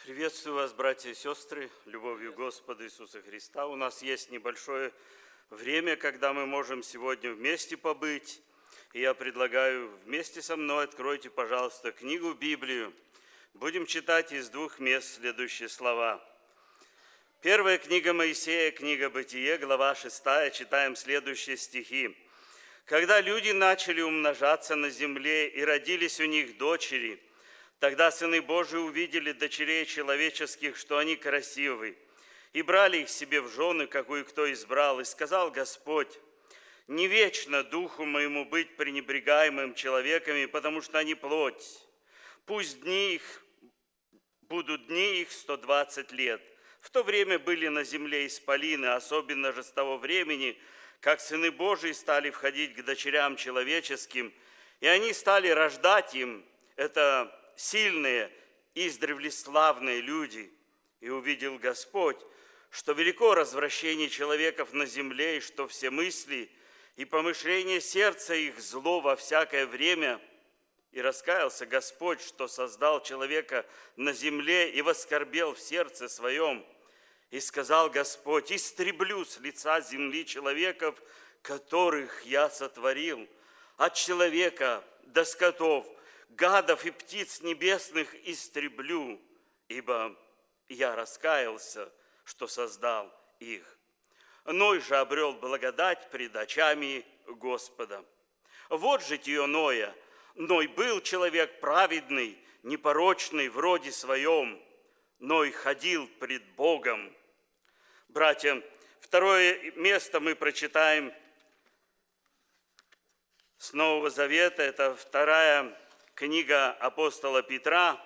Приветствую вас, братья и сестры, любовью Господа Иисуса Христа. У нас есть небольшое время, когда мы можем сегодня вместе побыть. И я предлагаю вместе со мной, откройте, пожалуйста, книгу Библию. Будем читать из двух мест следующие слова. Первая книга Моисея, книга Бытие, глава 6, читаем следующие стихи. «Когда люди начали умножаться на земле, и родились у них дочери, тогда сыны Божии увидели дочерей человеческих, что они красивы, и брали их себе в жены, какую кто избрал. И сказал Господь: не вечно духу моему быть пренебрегаемым человеками, потому что они плоть. Пусть будут дни их 120 лет. В то время были на земле исполины, особенно же с того времени, как сыны Божии стали входить к дочерям человеческим, и они стали рождать им, это сильные, издревле славные люди. И увидел Господь, что велико развращение человеков на земле, и что все мысли и помышления сердца их зло во всякое время. И раскаялся Господь, что создал человека на земле, и воскорбел в сердце своем. И сказал Господь: истреблю с лица земли человеков, которых я сотворил, от человека до скотов, гадов и птиц небесных истреблю, ибо я раскаялся, что создал их. Ной же обрел благодать пред очами Господа. Вот житие Ноя. Ной был человек праведный, непорочный в роде своем. Ной ходил пред Богом». Братья, второе место мы прочитаем с Нового Завета. Это вторая книга апостола Петра,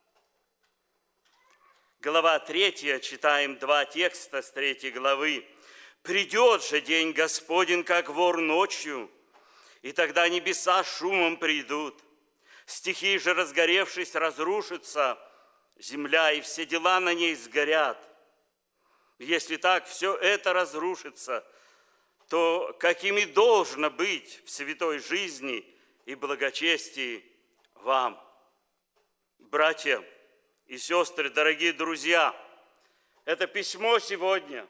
глава 3, читаем два текста с 3 главы. «Придет же день Господень, как вор ночью, и тогда небеса шумом придут. Стихии же, разгоревшись, разрушатся, земля и все дела на ней сгорят. Если так все это разрушится, то какими должно быть в святой жизни и благочестии вам?» Братья и сестры, дорогие друзья, это письмо сегодня.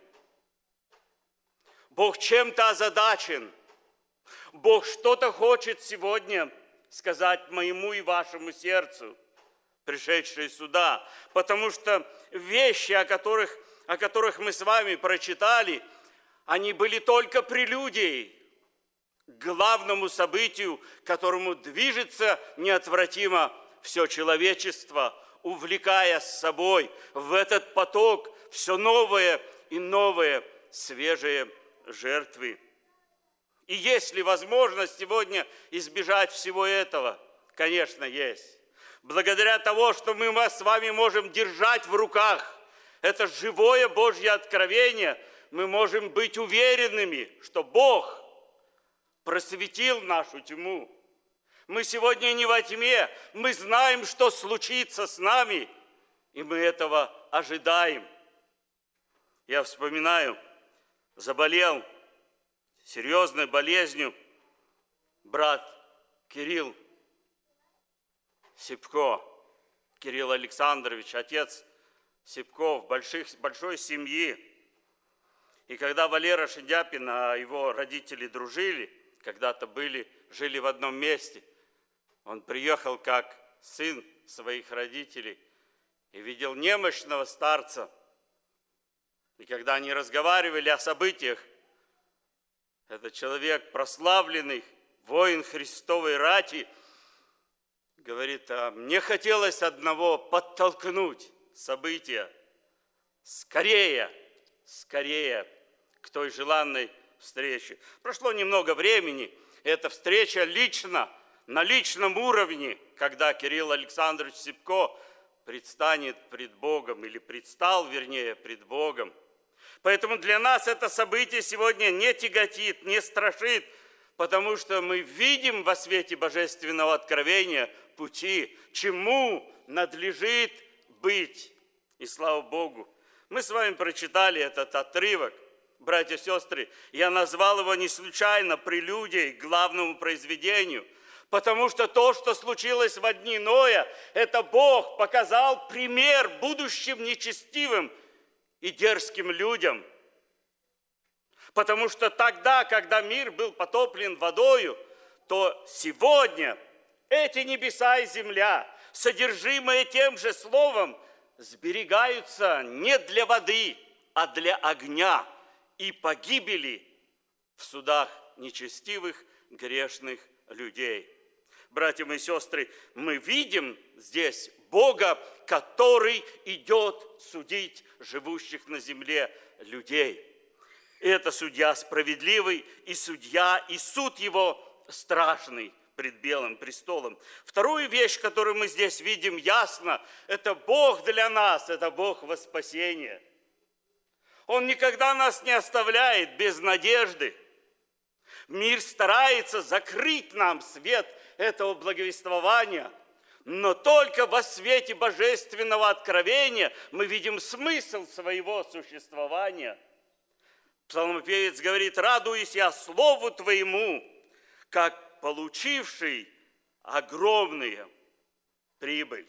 Бог чем-то озадачен. Бог что-то хочет сегодня сказать моему и вашему сердцу, пришедшие сюда, потому что вещи, о которых мы с вами прочитали, они были только прелюдией к главному событию, к которому движется неотвратимо все человечество, увлекая с собой в этот поток все новые и новые свежие жертвы. И есть ли возможность сегодня избежать всего этого? Конечно, есть. Благодаря тому, что мы с вами можем держать в руках это живое Божье откровение, мы можем быть уверенными, что Бог просветил нашу тьму. Мы сегодня не во тьме, мы знаем, что случится с нами, и мы этого ожидаем. Я вспоминаю, заболел серьезной болезнью брат Кирилл Сипко, Кирилл Александрович, отец Сипков, большой семьи. И когда Валера Шедяпин, его родители дружили, когда-то жили в одном месте, он приехал как сын своих родителей и видел немощного старца. И когда они разговаривали о событиях, этот человек, прославленный воин Христовой рати, говорит: мне хотелось одного — подтолкнуть события скорее к той желанной встрече. Прошло немного времени, эта встреча на личном уровне, когда Кирилл Александрович Сипко предстанет пред Богом, или предстал, вернее, пред Богом. Поэтому для нас это событие сегодня не тяготит, не страшит, потому что мы видим во свете божественного откровения пути, чему надлежит быть. И слава Богу, мы с вами прочитали этот отрывок, братья и сестры. Я назвал его не случайно прелюдией к главному произведению, Потому что то, что случилось в дни Ноя, это Бог показал пример будущим нечестивым и дерзким людям. Потому что тогда, когда мир был потоплен водою, то сегодня эти небеса и земля, содержимые тем же словом, сберегаются не для воды, а для огня и погибели в судах нечестивых, грешных людей. Братья и сестры, мы видим здесь Бога, который идет судить живущих на земле людей. И это судья справедливый, и судья, и суд его страшный пред белым престолом. Вторую вещь, которую мы здесь видим ясно, это Бог для нас, это Бог во спасение. Он никогда нас не оставляет без надежды. Мир старается закрыть нам свет этого благовествования, но только во свете божественного откровения мы видим смысл своего существования. Псалмопевец говорит: «Радуюсь я слову Твоему, как получивший огромную прибыль».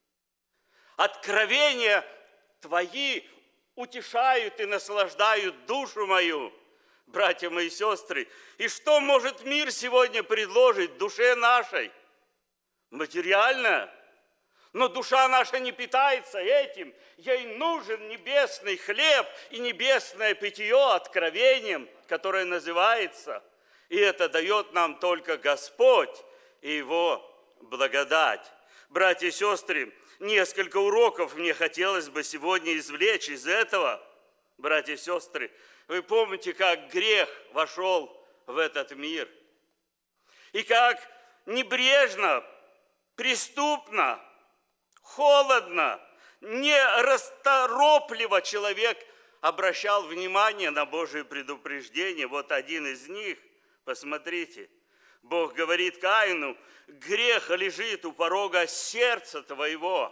Откровения Твои утешают и наслаждают душу мою, братья мои сестры. И что может мир сегодня предложить душе нашей? Материально. Но душа наша не питается этим. Ей нужен небесный хлеб и небесное питье откровением, которое называется. И это дает нам только Господь и Его благодать. Братья и сестры, несколько уроков мне хотелось бы сегодня извлечь из этого. Братья и сестры, вы помните, как грех вошел в этот мир? И как небрежно, преступно, холодно, нерасторопливо человек обращал внимание на Божие предупреждение. Вот один из них, посмотрите, Бог говорит Каину: грех лежит у порога сердца твоего.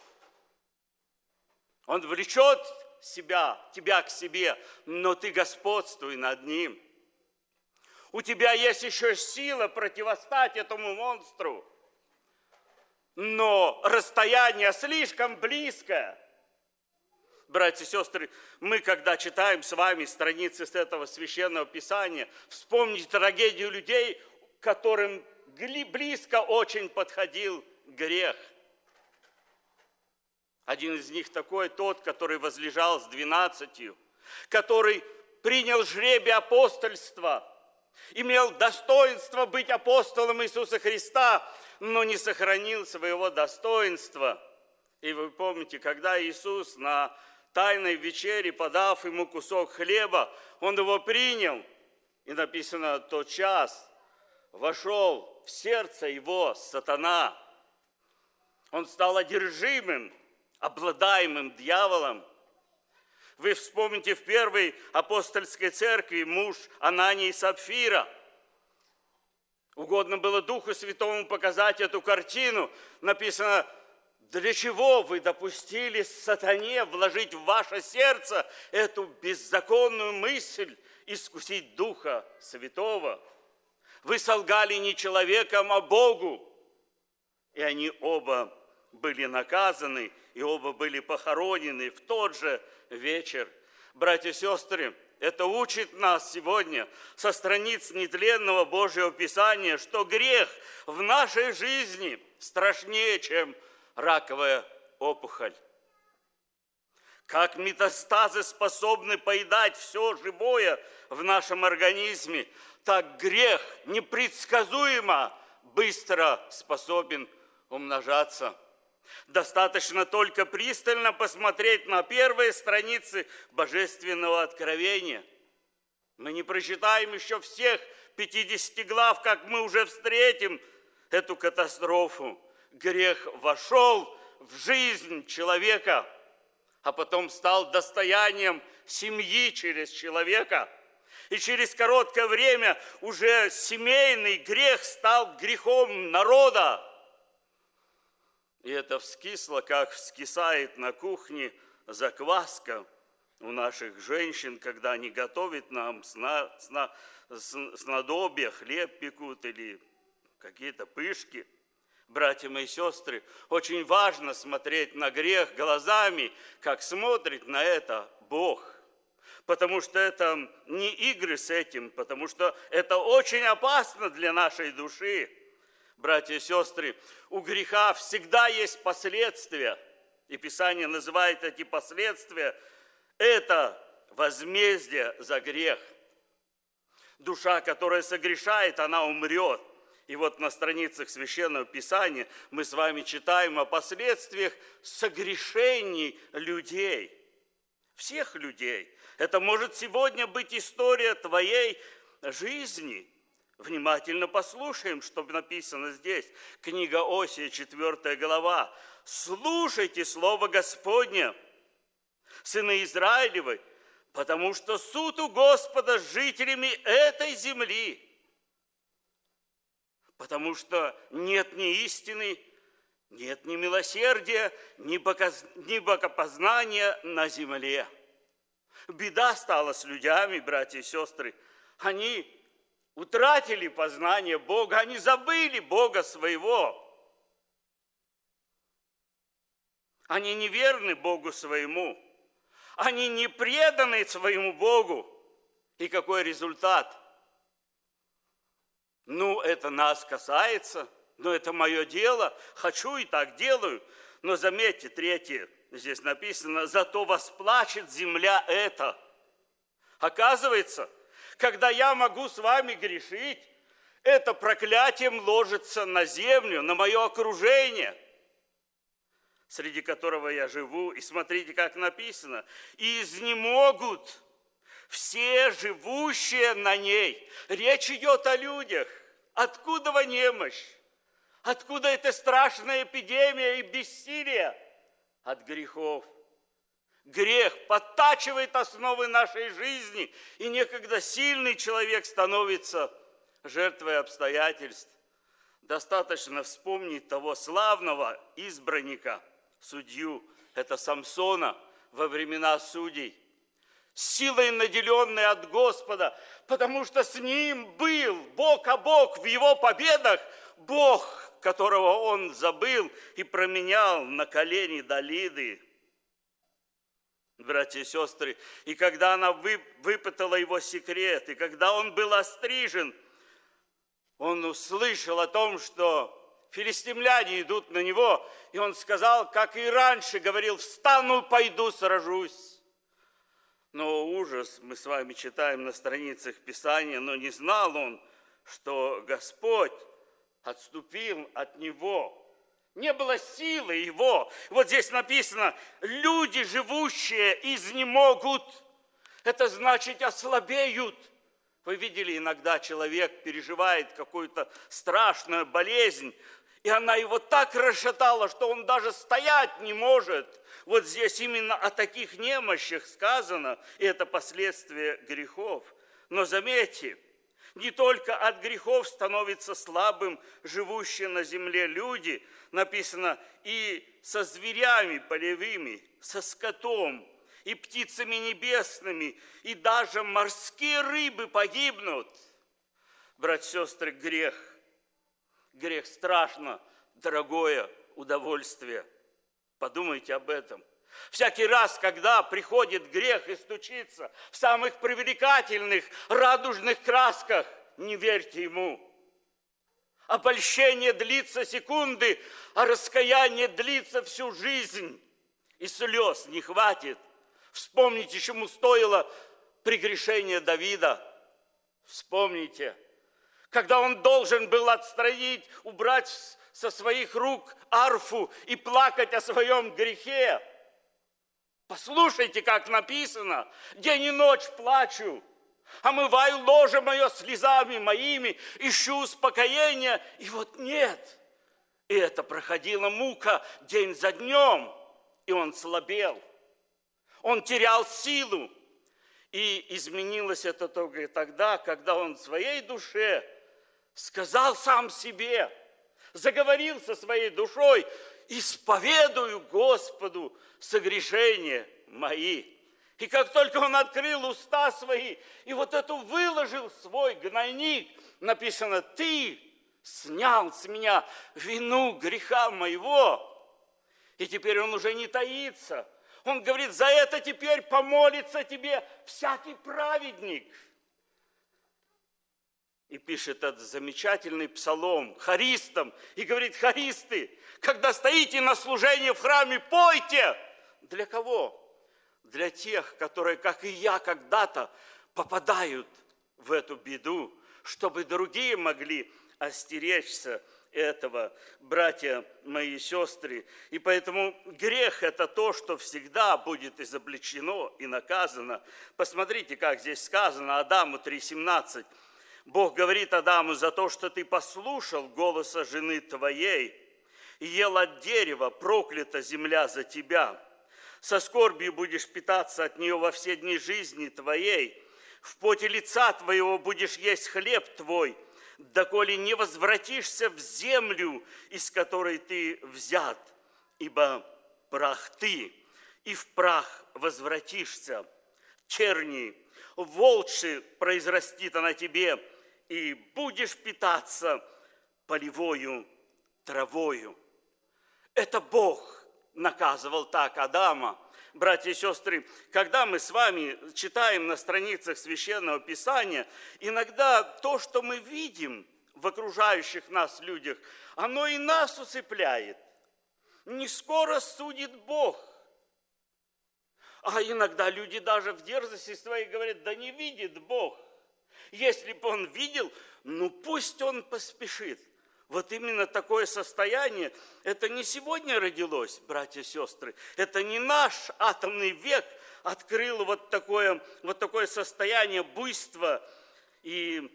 Он влечет тебя к себе, но ты господствуй над ним. У тебя есть еще сила противостать этому монстру, но расстояние слишком близкое. Братья и сестры, мы, когда читаем с вами страницы с этого священного писания, вспомните трагедию людей, которым близко очень подходил грех. Один из них такой, тот, который возлежал с 12, который принял жребий апостольства, имел достоинство быть апостолом Иисуса Христа, но не сохранил своего достоинства. И вы помните, когда Иисус на тайной вечере, подав ему кусок хлеба, он его принял, и написано: тот час вошел в сердце его сатана. Он стал одержимым, обладаемым дьяволом. Вы вспомните в первой апостольской церкви муж Анании и Сапфира. Угодно было Духу Святому показать эту картину. Написано: для чего вы допустили сатане вложить в ваше сердце эту беззаконную мысль искусить Духа Святого? Вы солгали не человеком, а Богу. И они оба были наказаны, и оба были похоронены в тот же вечер. Братья и сестры, это учит нас сегодня со страниц нетленного Божьего Писания, что грех в нашей жизни страшнее, чем раковая опухоль. Как метастазы способны поедать все живое в нашем организме, так грех непредсказуемо быстро способен умножаться. Достаточно только пристально посмотреть на первые страницы Божественного откровения. Мы не прочитаем еще всех 50 глав, как мы уже встретим эту катастрофу. Грех вошел в жизнь человека, а потом стал достоянием семьи через человека. И через короткое время уже семейный грех стал грехом народа. И это вскисло, как вскисает на кухне закваска у наших женщин, когда они готовят нам снадобья, хлеб пекут или какие-то пышки. Братья мои и сестры, очень важно смотреть на грех глазами, как смотрит на это Бог. Потому что это не игры с этим, потому что это очень опасно для нашей души. Братья и сестры, у греха всегда есть последствия. И Писание называет эти последствия – это возмездие за грех. Душа, которая согрешает, она умрет. И вот на страницах Священного Писания мы с вами читаем о последствиях согрешений людей. Всех людей. Это может сегодня быть история твоей жизни. Внимательно послушаем, что написано здесь. Книга Осия, 4 глава. «Слушайте слово Господне, сыны Израилевы, потому что суд у Господа с жителями этой земли. Потому что нет ни истины, нет ни милосердия, ни богопознания на земле». Беда стала с людьми, братья и сестры. Они утратили познание Бога, они забыли Бога своего. Они неверны Богу своему. Они не преданы своему Богу. И какой результат? Ну, это нас касается, но это мое дело. Хочу и так делаю. Но заметьте, 3, здесь написано, «Зато восплачет земля эта». Оказывается, когда я могу с вами грешить, это проклятием ложится на землю, на мое окружение, среди которого я живу. И смотрите, как написано, «И изнемогут все живущие на ней». Речь идет о людях. Откуда немощь? Откуда эта страшная эпидемия и бессилие? От грехов. Грех подтачивает основы нашей жизни, и некогда сильный человек становится жертвой обстоятельств. Достаточно вспомнить того славного избранника, судью, это Самсона во времена судей, силой наделенной от Господа, потому что с ним был бок о бок в его победах Бог, которого он забыл и променял на колени Далиды. Братья и сестры, и когда она выпытала его секрет, и когда он был острижен, он услышал о том, что филистимляне идут на него, и он сказал, как и раньше говорил, «Встану, пойду, сражусь». Но ужас мы с вами читаем на страницах Писания, но не знал он, что Господь отступил от него. Не было силы его. Вот здесь написано, люди, живущие, изнемогут. Это значит, ослабеют. Вы видели, иногда человек переживает какую-то страшную болезнь, и она его так расшатала, что он даже стоять не может. Вот здесь именно о таких немощах сказано, и это последствия грехов. Но заметьте, не только от грехов становятся слабым живущие на земле люди, написано, и со зверями полевыми, со скотом, и птицами небесными, и даже морские рыбы погибнут. Братья и сестры, грех. Грех страшно дорогое удовольствие. Подумайте об этом. Всякий раз, когда приходит грех и стучится в самых привлекательных, радужных красках, не верьте ему. Обольщение длится секунды, а раскаяние длится всю жизнь. И слез не хватит. Вспомните, чему стоило прегрешение Давида. Вспомните, когда он должен был отстранить, убрать со своих рук арфу и плакать о своем грехе. Послушайте, как написано, день и ночь плачу, омываю ложе мое слезами моими, ищу успокоения, и вот нет. И это проходила мука день за днем, и он слабел, он терял силу. И изменилось это только тогда, когда он в своей душе сказал сам себе, заговорил со своей душой, исповедую Господу согрешения мои. И как только он открыл уста свои и вот эту выложил свой гнойник, написано, ты снял с меня вину греха моего. И теперь он уже не таится. Он говорит, за это теперь помолится тебе всякий праведник. И пишет этот замечательный псалом хористам. И говорит, хористы, когда стоите на служении в храме, пойте. Для кого? Для тех, которые, как и я, когда-то попадают в эту беду, чтобы другие могли остеречься этого, братья мои и сестры. И поэтому грех – это то, что всегда будет изобличено и наказано. Посмотрите, как здесь сказано, Адаму 3:17. Бог говорит Адаму, за то, что ты послушал голоса жены твоей и ел от дерева, проклята земля за тебя. Со скорбью будешь питаться от нее во все дни жизни твоей. В поте лица твоего будешь есть хлеб твой, доколе не возвратишься в землю, из которой ты взят, ибо прах ты, и в прах возвратишься. Черни, волчи произрастит она тебе, и будешь питаться полевою травою. Это Бог наказывал так Адама. Братья и сестры, когда мы с вами читаем на страницах Священного Писания, иногда то, что мы видим в окружающих нас людях, оно и нас усыпляет. Не скоро судит Бог. А иногда люди даже в дерзости своей говорят, да не видит Бог. Если бы он видел, ну пусть он поспешит. Вот именно такое состояние, это не сегодня родилось, братья и сестры, это не наш атомный век открыл вот такое состояние буйства и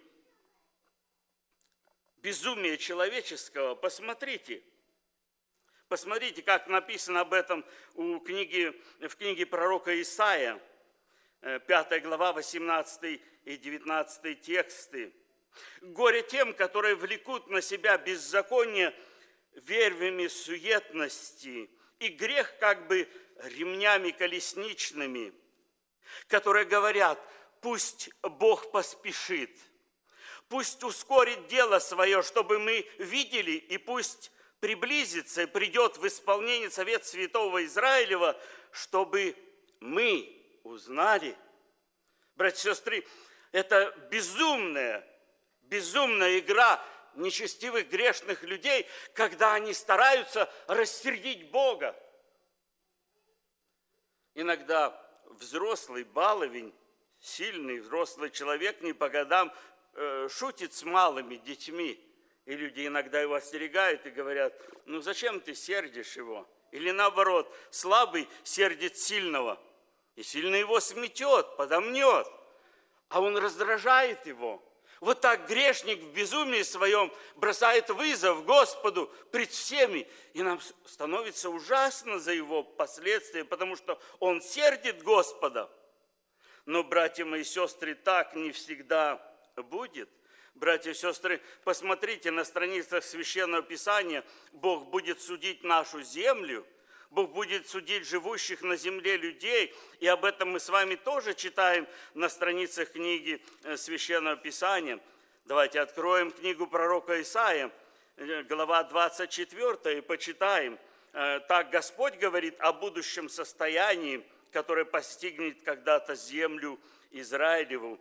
безумия человеческого. Посмотрите, как написано об этом в книге пророка Исаия, 5 глава, 18 и 19 тексты. «Горе тем, которые влекут на себя беззаконие вервями суетности и грех как бы ремнями колесничными, которые говорят, пусть Бог поспешит, пусть ускорит дело свое, чтобы мы видели, и пусть приблизится и придет в исполнение совет святого Израилева, чтобы мы узнали». Братья и сестры, это безумная игра нечестивых, грешных людей, когда они стараются рассердить Бога. Иногда взрослый баловень, сильный взрослый человек не по годам шутит с малыми детьми. И люди иногда его остерегают и говорят, ну зачем ты сердишь его? Или наоборот, слабый сердит сильного, и сильный его сметет, подомнет, а он раздражает его. Вот так грешник в безумии своем бросает вызов Господу пред всеми, и нам становится ужасно за его последствия, потому что он сердит Господа. Но, братья мои и сестры, так не всегда будет. Братья и сестры, посмотрите на страницах Священного Писания, Бог будет судить нашу землю, Бог будет судить живущих на земле людей, и об этом мы с вами тоже читаем на страницах книги Священного Писания. Давайте откроем книгу пророка Исаия, глава 24, и почитаем. Так Господь говорит о будущем состоянии, которое постигнет когда-то землю Израилеву.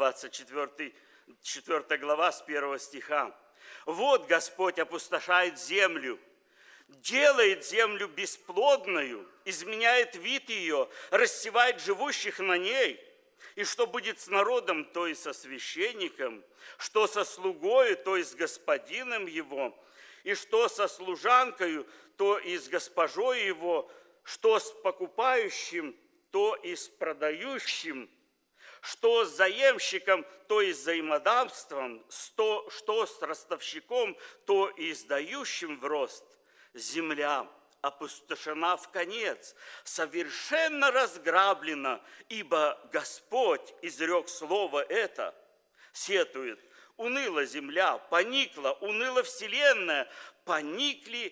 24 глава с 1 стиха. «Вот Господь опустошает землю, делает землю бесплодную, изменяет вид ее, рассевает живущих на ней. И что будет с народом, то и со священником, что со слугою, то и с господином его, и что со служанкою, то и с госпожой его, что с покупающим, то и с продающим, что с заемщиком, то и с взаимодавством, что с ростовщиком, то и с дающим в рост. Земля опустошена вконец, совершенно разграблена, ибо Господь изрек слово это, сетует. Уныла земля, поникла, уныла вселенная, поникли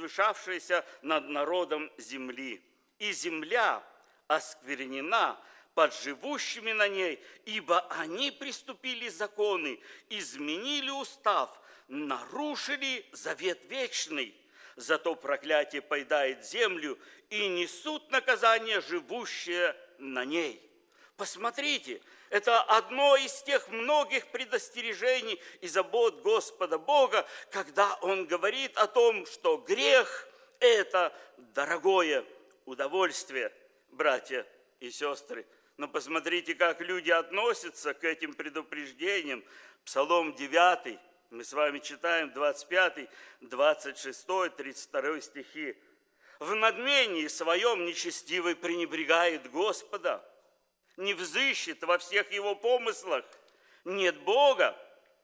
возвышавшиеся над народом земли. И земля осквернена, под живущими на ней, ибо они приступили законы, изменили устав, нарушили завет вечный. Зато проклятие поедает землю, и несут наказание живущие на ней». Посмотрите, это одно из тех многих предостережений и забот Господа Бога, когда Он говорит о том, что грех – это дорогое удовольствие, братья и сестры. Но посмотрите, как люди относятся к этим предупреждениям. Псалом 9, мы с вами читаем 25, 26, 32 стихи. «В надмении своем нечестивый пренебрегает Господа, не взыщет во всех его помыслах, нет Бога».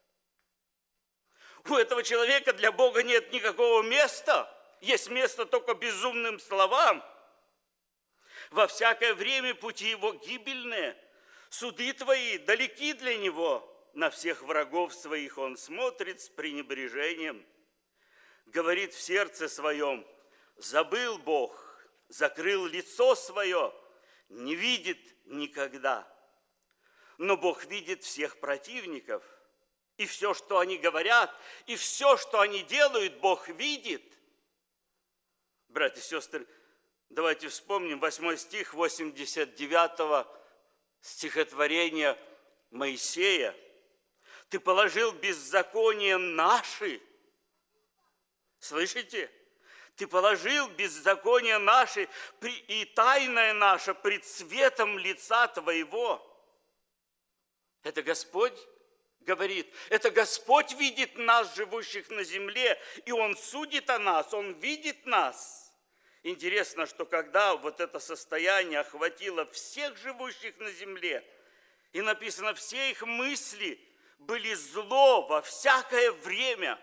У этого человека для Бога нет никакого места, есть место только безумным словам. Во всякое время пути его гибельные, суды твои далеки для него, на всех врагов своих он смотрит с пренебрежением. Говорит в сердце своем: забыл Бог, закрыл лицо свое, не видит никогда. Но Бог видит всех противников, и все, что они говорят, и все, что они делают, Бог видит. Братья и сестры, давайте вспомним 8 стих 89 стихотворения Моисея. «Ты положил беззаконие наши». Слышите? «Ты положил беззаконие наши и тайное наше пред светом лица Твоего». Это Господь говорит, это Господь видит нас, живущих на земле, и Он судит о нас, Он видит нас. Интересно, что когда вот это состояние охватило всех живущих на земле, и написано, все их мысли были зло во всякое время.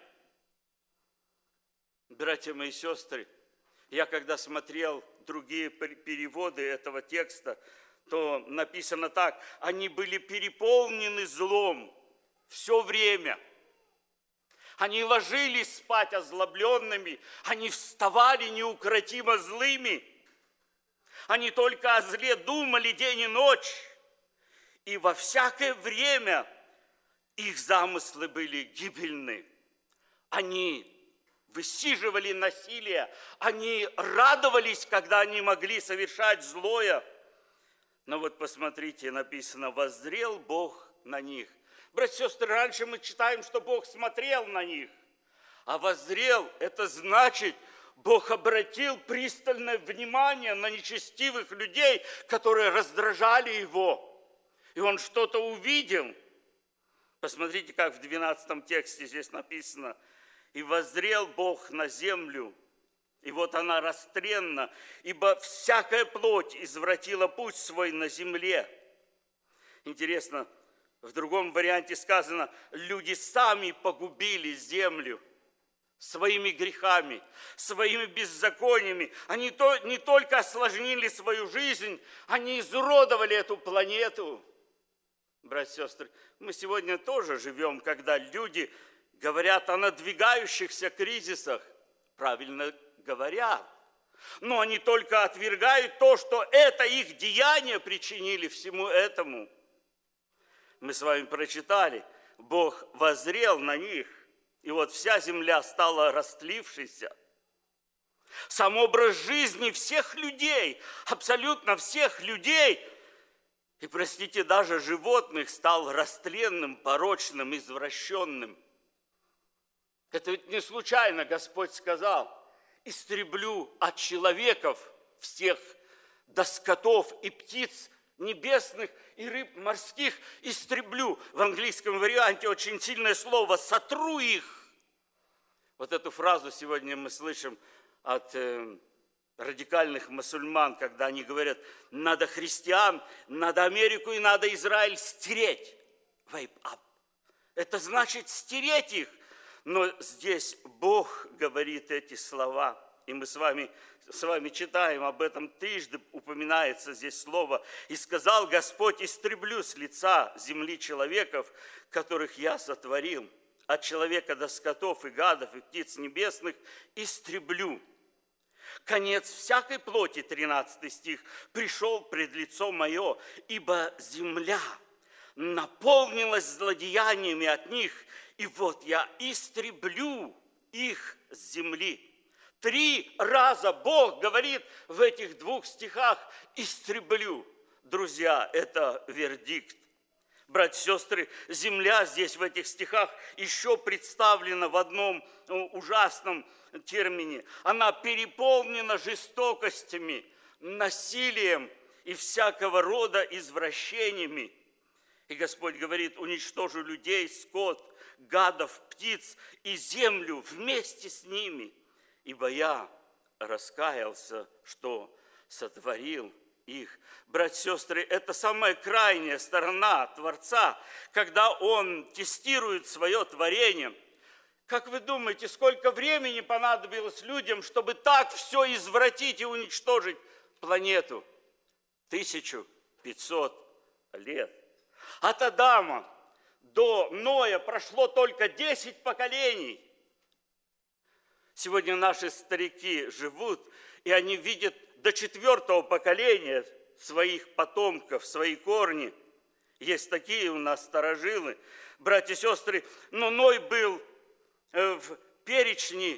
Братья мои сестры, я когда смотрел другие переводы этого текста, то написано так: они были переполнены злом все время. Они ложились спать озлобленными, они вставали неукротимо злыми. Они только о зле думали день и ночь. И во всякое время их замыслы были гибельны. Они высиживали насилие, они радовались, когда они могли совершать злое. Но вот посмотрите, написано: воззрел Бог на них. Братья и сестры, раньше мы читаем, что Бог смотрел на них. А воззрел – это значит, Бог обратил пристальное внимание на нечестивых людей, которые раздражали Его. И Он что-то увидел. Посмотрите, как в 12 тексте здесь написано: «И воззрел Бог на землю, и вот она растренна, ибо всякая плоть извратила путь свой на земле». Интересно, в другом варианте сказано: люди сами погубили землю своими грехами, своими беззакониями. Они не только осложнили свою жизнь, они изуродовали эту планету. Братья и сестры, мы сегодня тоже живем, когда люди говорят о надвигающихся кризисах. Правильно говорят. Но они только отвергают то, что это их деяния причинили всему этому. Мы с вами прочитали: Бог воззрел на них, и вот вся земля стала растлившейся. Сам образ жизни всех людей, абсолютно всех людей, и, простите, даже животных, стал растленным, порочным, извращенным. Это ведь не случайно Господь сказал: истреблю от человеков всех, до скотов и птиц небесных и рыб морских истреблю. В английском варианте очень сильное слово «сотру их». Вот эту фразу сегодня мы слышим от радикальных мусульман, когда они говорят: надо христиан, надо Америку и надо Израиль стереть. Wipe up. Это значит стереть их. Но здесь Бог говорит эти слова, и мы с вами читаем об этом, трижды упоминается здесь слово: «И сказал Господь: истреблю с лица земли человеков, которых я сотворил, от человека до скотов и гадов и птиц небесных истреблю. конец всякой плоти, 13 стих, пришел пред лицо мое, ибо земля наполнилась злодеяниями от них, и вот я истреблю их с земли. 3 раза Бог говорит в этих 2 стихах «истреблю». Друзья, это вердикт. Братья и сестры, земля здесь в этих стихах еще представлена в одном ужасном термине. Она переполнена жестокостями, насилием и всякого рода извращениями. И Господь говорит: уничтожу людей, скот, гадов, птиц и землю вместе с ними, ибо я раскаялся, что сотворил их. Братья и сестры, это самая крайняя сторона Творца, когда Он тестирует свое творение. Как вы думаете, сколько времени понадобилось людям, чтобы так все извратить и уничтожить планету? 1500 лет. От Адама до Ноя прошло только 10 поколений. Сегодня наши старики живут, и они видят до 4-го поколения своих потомков, свои корни. Есть такие у нас старожилы, братья и сестры. Но Ной был в перечне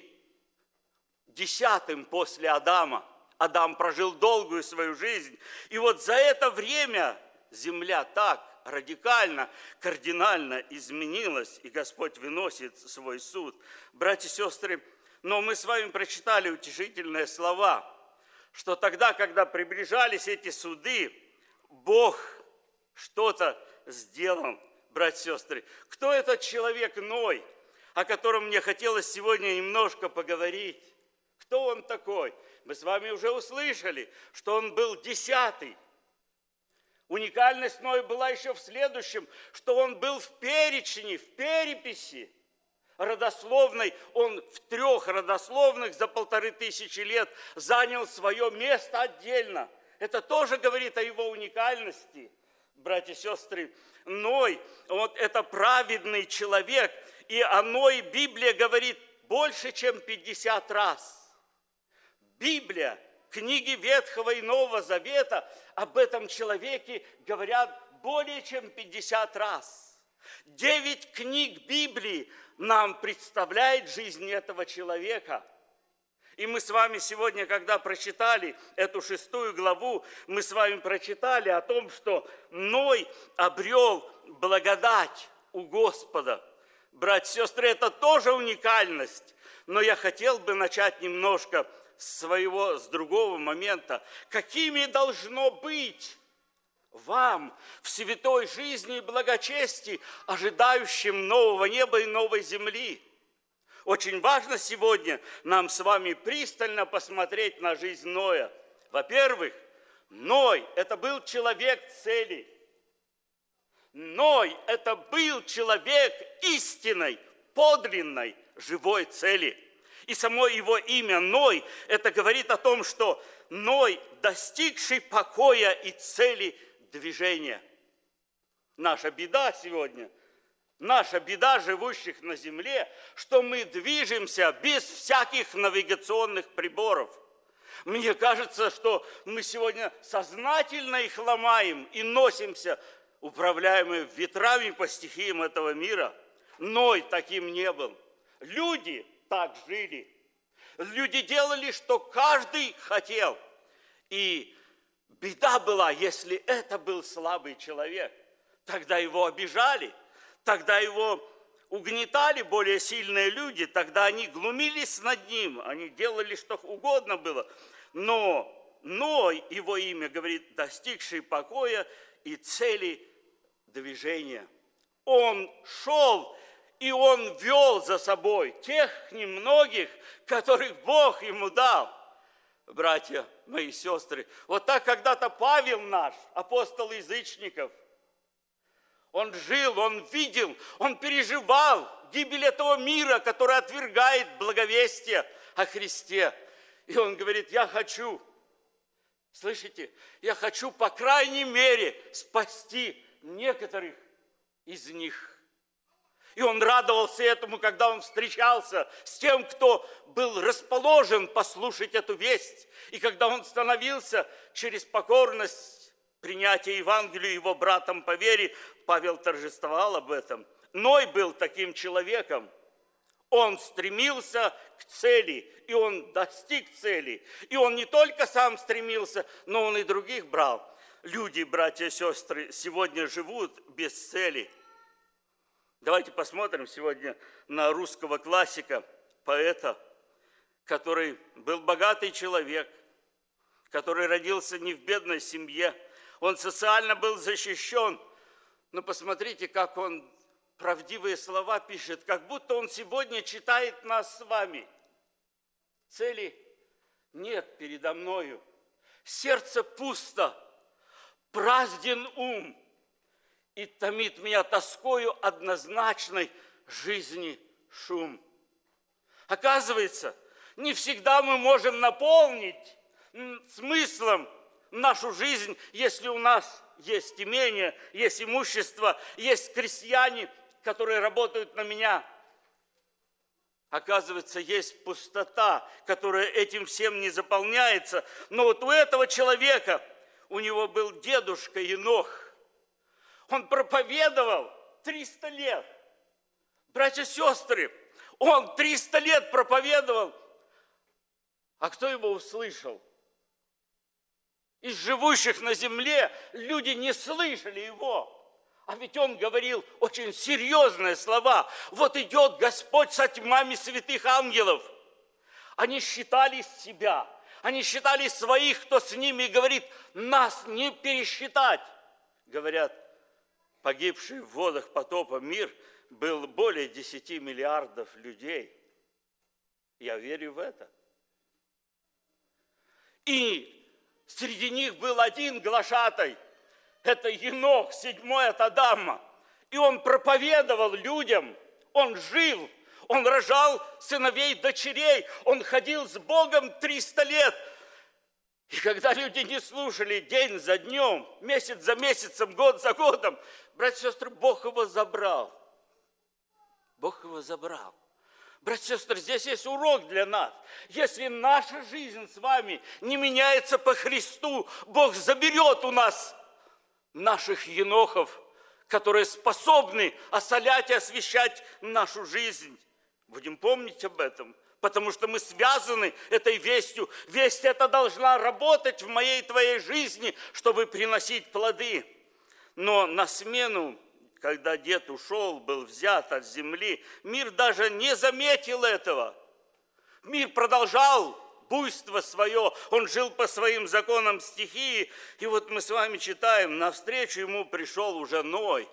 10-м после Адама. Адам прожил долгую свою жизнь. И вот за это время земля так радикально, кардинально изменилась, и Господь выносит свой суд. Братья и сестры, но мы с вами прочитали утешительные слова, что тогда, когда приближались эти суды, Бог что-то сделал. Братья и сестры, кто этот человек Ной, о котором мне хотелось сегодня немножко поговорить? Кто он такой? Мы с вами уже услышали, что он был 10-й. Уникальность Ноя была еще в следующем, что он был в перечне, в переписи родословной. Он в 3 родословных за 1500 лет занял свое место отдельно. Это тоже говорит о его уникальности. Братья и сестры, Ной, вот это праведный человек, и о Ное Библия говорит больше, чем 50 раз. Библия, книги Ветхого и Нового Завета об этом человеке говорят более чем 50 раз. 9 книг Библии нам представляет жизнь этого человека. И мы с вами сегодня, когда прочитали эту 6 главу, мы с вами прочитали о том, что Ной обрел благодать у Господа. Братья и сестры, это тоже уникальность. Но я хотел бы начать немножко с другого момента. Какими должно быть вам в святой жизни и благочестии, ожидающим нового неба и новой земли? Очень важно сегодня нам с вами пристально посмотреть на жизнь Ноя. Во-первых, Ной – это был человек цели. Ной – это был человек истинной, подлинной, живой цели. И само его имя Ной, это говорит о том, что Ной, достигший покоя и цели движения. Наша беда сегодня, наша беда живущих на земле, что мы движемся без всяких навигационных приборов. Мне кажется, что мы сегодня сознательно их ломаем и носимся, управляемые ветрами по стихиям этого мира. Ной таким не был. Люди так жили. Люди делали, что каждый хотел. И беда была, если это был слабый человек. Тогда его обижали, тогда его угнетали более сильные люди, тогда они глумились над ним, они делали, что угодно было. Но Ной, его имя говорит, достигший покоя и цели движения. Он шел, и он вел за собой тех немногих, которых Бог ему дал. Братья мои сестры, вот так когда-то Павел наш, апостол язычников, он жил, он видел, он переживал гибель этого мира, который отвергает благовестие о Христе. И он говорит: я хочу, слышите, я хочу по крайней мере спасти некоторых из них. И он радовался этому, когда он встречался с тем, кто был расположен послушать эту весть. И когда он становился через покорность принятия Евангелия его братом по вере, Павел торжествовал об этом. Ной был таким человеком. Он стремился к цели, и он достиг цели. И он не только сам стремился, но он и других брал. Люди, братья и сестры, сегодня живут без цели. Давайте посмотрим сегодня на русского классика, поэта, который был богатый человек, который родился не в бедной семье. Он социально был защищен. Но посмотрите, как он правдивые слова пишет, как будто он сегодня читает нас с вами. Цели нет передо мною. Сердце пусто, празден ум. И томит меня тоскою однозначной жизни шум. Оказывается, не всегда мы можем наполнить смыслом нашу жизнь, если у нас есть имение, есть имущество, есть крестьяне, которые работают на меня. Оказывается, есть пустота, которая этим всем не заполняется. Но вот у этого человека, у него был дедушка Енох. Он проповедовал 300 лет. Братья и сестры, он 300 лет проповедовал. А кто его услышал? Из живущих на земле люди не слышали его. А ведь он говорил очень серьезные слова. Вот идет Господь со тьмами святых ангелов. Они считали себя, они считали своих, кто с ними, и говорит, нас не пересчитать. Говорят, погибший в водах потопа мир был более 10 миллиардов людей. Я верю в это. И среди них был один глашатай. Это Енох, 7-й от Адама. И он проповедовал людям. Он жил. Он рожал сыновей, дочерей. Он ходил с Богом 300 лет. И когда люди не слушали день за днем, месяц за месяцем, год за годом, братья и сестры, Бог его забрал. Бог его забрал. Братья и сестры, здесь есть урок для нас. Если наша жизнь с вами не меняется по Христу, Бог заберет у нас наших енохов, которые способны осолять и освещать нашу жизнь. Будем помнить об этом. Потому что мы связаны этой вестью. Весть эта должна работать в моей и твоей жизни, чтобы приносить плоды. Но на смену, когда дед ушел, был взят от земли, мир даже не заметил этого. Мир продолжал буйство свое, он жил по своим законам стихии. И вот мы с вами читаем, навстречу ему пришел уже Ной.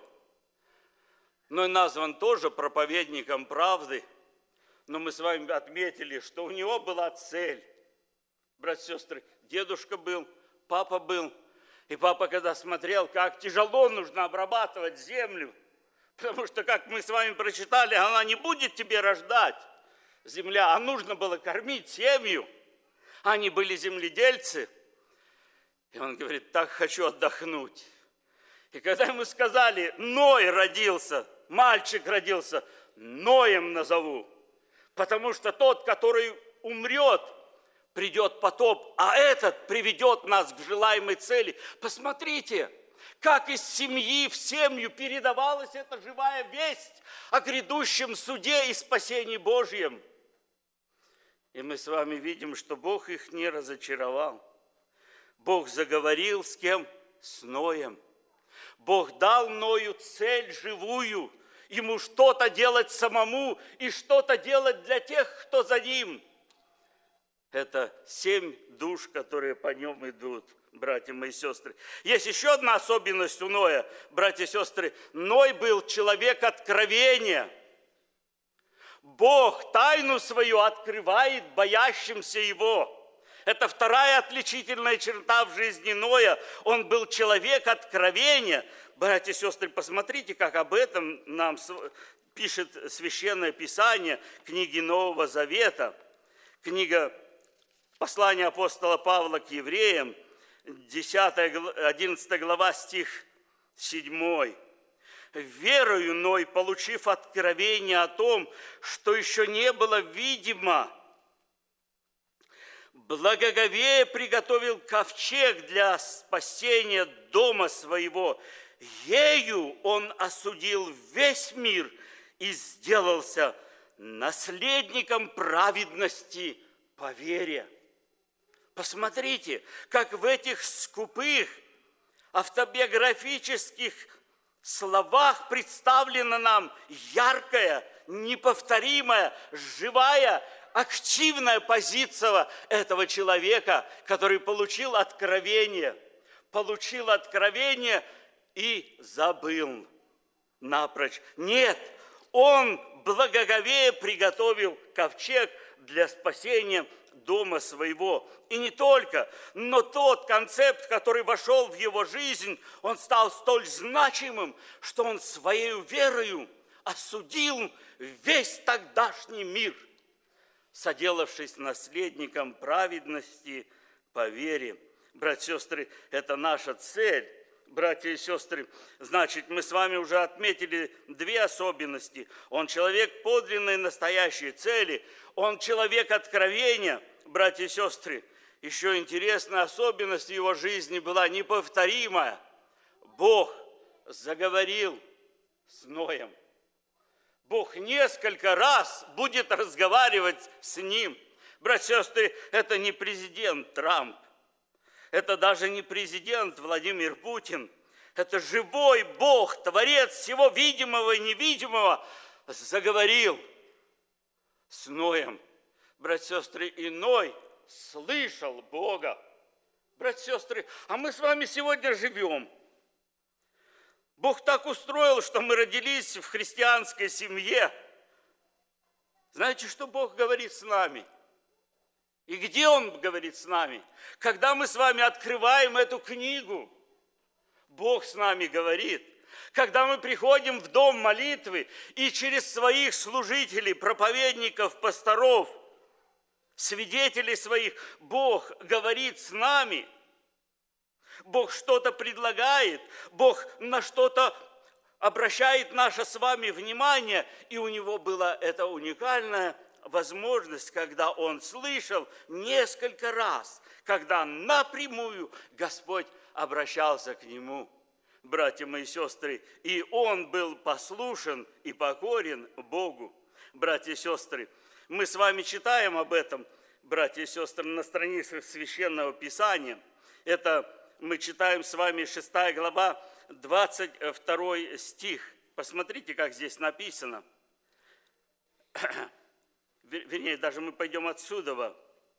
Ной назван тоже проповедником правды. Но мы с вами отметили, что у него была цель. Братья и сестры, дедушка был, папа был. И папа, когда смотрел, как тяжело нужно обрабатывать землю, потому что, как мы с вами прочитали, она не будет тебе рождать, земля, а нужно было кормить семью. Они были земледельцы. И он говорит, так хочу отдохнуть. И когда ему сказали, Ной родился, мальчик родился, Ноем назову. Потому что тот, который умрет, придет потоп, а этот приведет нас к желаемой цели. Посмотрите, как из семьи в семью передавалась эта живая весть о грядущем суде и спасении Божьем. И мы с вами видим, что Бог их не разочаровал. Бог заговорил с кем? С Ноем. Бог дал Ною цель живую, ему что-то делать самому и что-то делать для тех, кто за ним. Это 7 душ, которые по нем идут, братья мои сестры. Есть еще одна особенность у Ноя, братья и сестры. Ной был человек откровения. Бог тайну свою открывает боящимся его. Это вторая отличительная черта в жизни Ноя. Он был человек откровения. Братья и сестры, посмотрите, как об этом нам пишет Священное Писание, книги Нового Завета. Книга Послания апостола Павла к евреям, 11 глава, стих 7. Верою Ной, получив откровение о том, что еще не было видимо, благоговея приготовил ковчег для спасения дома своего. Ею он осудил весь мир и сделался наследником праведности по вере. Посмотрите, как в этих скупых автобиографических словах представлена нам яркая, неповторимая, живая, активная позиция этого человека, который получил откровение и забыл напрочь. Нет, он благоговея приготовил ковчег для спасения дома своего. И не только, но тот концепт, который вошел в его жизнь, он стал столь значимым, что он своей верою осудил весь тогдашний мир, соделавшись наследником праведности по вере. Братья и сестры, это наша цель. Братья и сестры, значит, мы с вами уже отметили две особенности. Он человек подлинной настоящей цели, он человек откровения. Братья и сестры, еще интересная особенность его жизни была неповторимая. Бог заговорил с Ноем. Бог несколько раз будет разговаривать с ним. Братья и сестры, это не президент Трамп. Это даже не президент Владимир Путин. Это живой Бог, Творец всего видимого и невидимого, заговорил с Ноем. Братья и сестры, и Ной слышал Бога. Братья и сестры, а мы с вами сегодня живем. Бог так устроил, что мы родились в христианской семье. Знаете, что Бог говорит с нами? И где Он говорит с нами? Когда мы с вами открываем эту книгу, Бог с нами говорит. Когда мы приходим в дом молитвы и через своих служителей, проповедников, пасторов, свидетелей своих, Бог говорит с нами. Бог что-то предлагает, Бог на что-то обращает наше с вами внимание, и у Него была эта уникальная возможность, когда он слышал несколько раз, когда напрямую Господь обращался к нему. Братья мои сестры, и он был послушен и покорен Богу. Братья и сестры, мы с вами читаем об этом, братья и сестры, на страницах Священного Писания. Это мы читаем с вами 6 глава, 22 стих. Посмотрите, как здесь написано. Вернее, даже мы пойдем отсюда.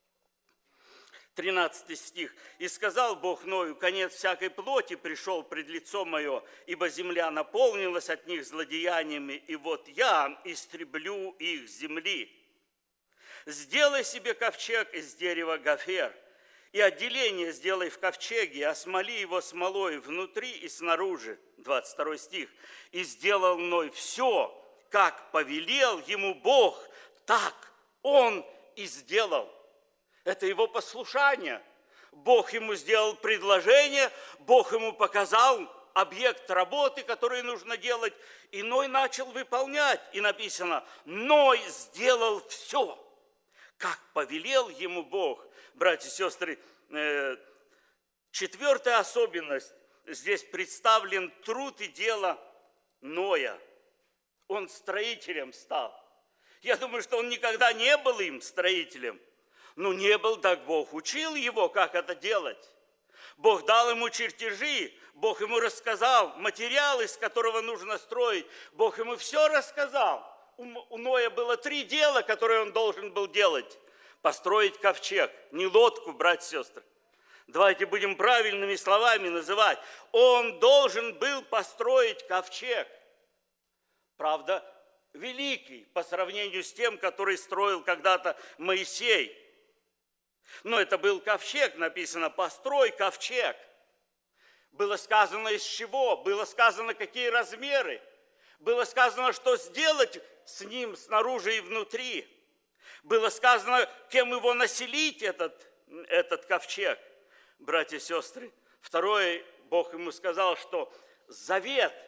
13 стих. «И сказал Бог Ною, конец всякой плоти пришел пред лицо мое, ибо земля наполнилась от них злодеяниями, и вот я истреблю их с земли. Сделай себе ковчег из дерева гофер, и отделение сделай в ковчеге, и осмоли его смолой внутри и снаружи». 22 стих. «И сделал Ной все, как повелел ему Бог, так он и сделал». Это его послушание. Бог ему сделал предложение, Бог ему показал объект работы, который нужно делать, и Ной начал выполнять. И написано, Ной сделал все, как повелел ему Бог. Братья и сестры, четвертая особенность. Здесь представлен труд и дело Ноя. Он строителем стал. Я думаю, что он никогда не был им строителем. Но не был, так Бог учил его, как это делать. Бог дал ему чертежи, Бог ему рассказал материал, из которого нужно строить. Бог ему все рассказал. У Ноя было 3 дела, которые он должен был делать. Построить ковчег, не лодку, братья и сестры. Давайте будем правильными словами называть. Он должен был построить ковчег. Правда, великий по сравнению с тем, который строил когда-то Моисей. Но это был ковчег, написано, построй ковчег. Было сказано из чего, было сказано какие размеры, было сказано, что сделать с ним снаружи и внутри. Было сказано, кем его населить, этот ковчег. Братья и сестры, второе, Бог ему сказал, что завет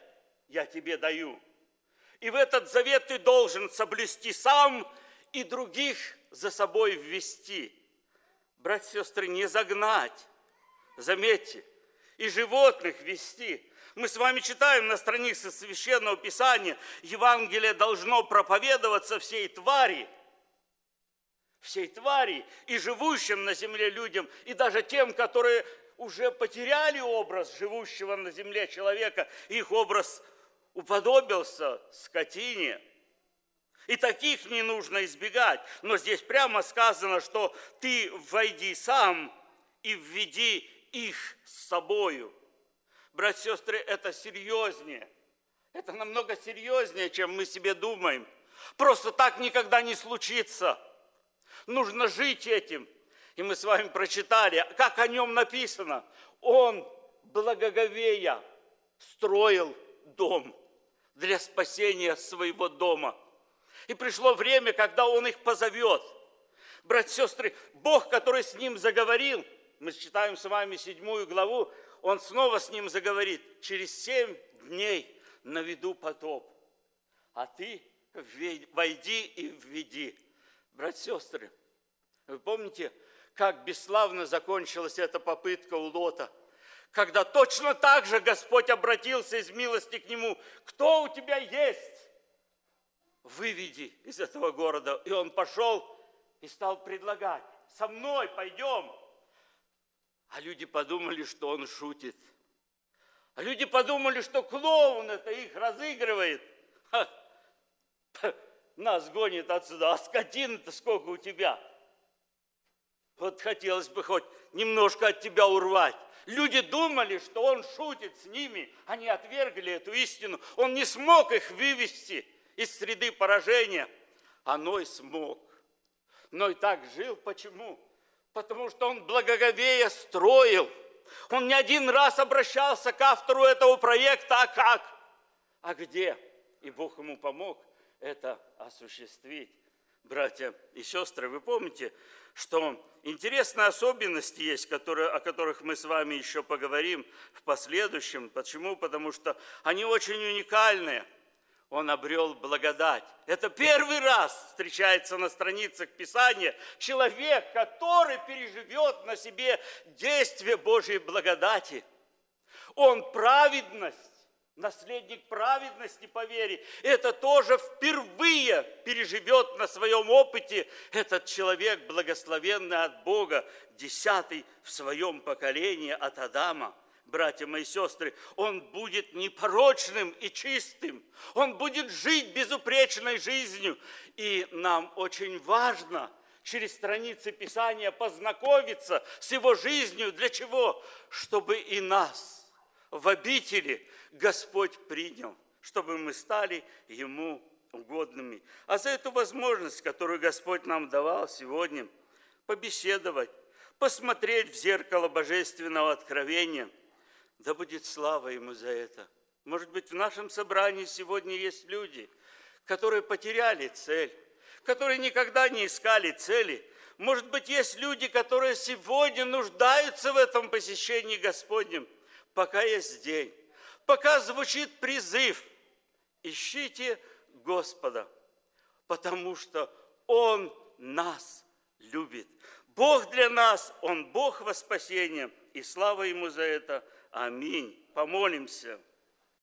я тебе даю. И в этот завет ты должен соблюсти сам и других за собой ввести. Братья и сестры, не загнать, заметьте, и животных вести. Мы с вами читаем на странице Священного Писания, Евангелие должно проповедоваться всей твари и живущим на земле людям, и даже тем, которые уже потеряли образ живущего на земле человека, их образ уподобился скотине. И таких не нужно избегать. Но здесь прямо сказано, что ты войди сам и введи их с собою. Братья и сестры, это серьезнее. Это намного серьезнее, чем мы себе думаем. Просто так никогда не случится. Нужно жить этим. И мы с вами прочитали, как о нем написано. Он, благоговея, строил дом для спасения своего дома. И пришло время, когда он их позовет. Братья и сестры, Бог, который с ним заговорил, мы читаем с вами 7 главу, он снова с ним заговорит. Через 7 дней наведу потоп, а ты войди и введи. Братья и сестры, вы помните, как бесславно закончилась эта попытка у Лота, когда точно так же Господь обратился из милости к нему. Кто у тебя есть? Выведи из этого города. И он пошел и стал предлагать: со мной пойдем. А люди подумали, что он шутит. А люди подумали, что клоун это их разыгрывает. Нас гонит отсюда. А скотина-то сколько у тебя? Вот хотелось бы хоть немножко от тебя урвать. Люди думали, что он шутит с ними. Они отвергли эту истину. Он не смог их вывести из среды поражения. А Ной смог. Ной так жил. Почему? Потому что он благоговея строил. Он не один раз обращался к автору этого проекта. А как? А где? И Бог ему помог это осуществить. Братья и сестры, вы помните, что интересные особенности есть, о которых мы с вами еще поговорим в последующем. Почему? Потому что они очень уникальные. Он обрел благодать. Это первый раз встречается на страницах Писания человек, который переживет на себе действие Божьей благодати. Он праведность, наследник праведности по вере. Это тоже впервые переживет на своем опыте этот человек, благословенный от Бога, 10-й в своем поколении от Адама. Братья мои сестры, он будет непорочным и чистым. Он будет жить безупречной жизнью. И нам очень важно через страницы Писания познакомиться с его жизнью. Для чего? Чтобы и нас в обители Господь принял, чтобы мы стали ему угодными. А за эту возможность, которую Господь нам давал сегодня, побеседовать, посмотреть в зеркало божественного откровения, да будет слава ему за это. Может быть, в нашем собрании сегодня есть люди, которые потеряли цель, которые никогда не искали цели. Может быть, есть люди, которые сегодня нуждаются в этом посещении Господнем. Пока есть день, пока звучит призыв, ищите Господа, потому что Он нас любит. Бог для нас, Он Бог во спасение, и слава Ему за это. Аминь. Помолимся.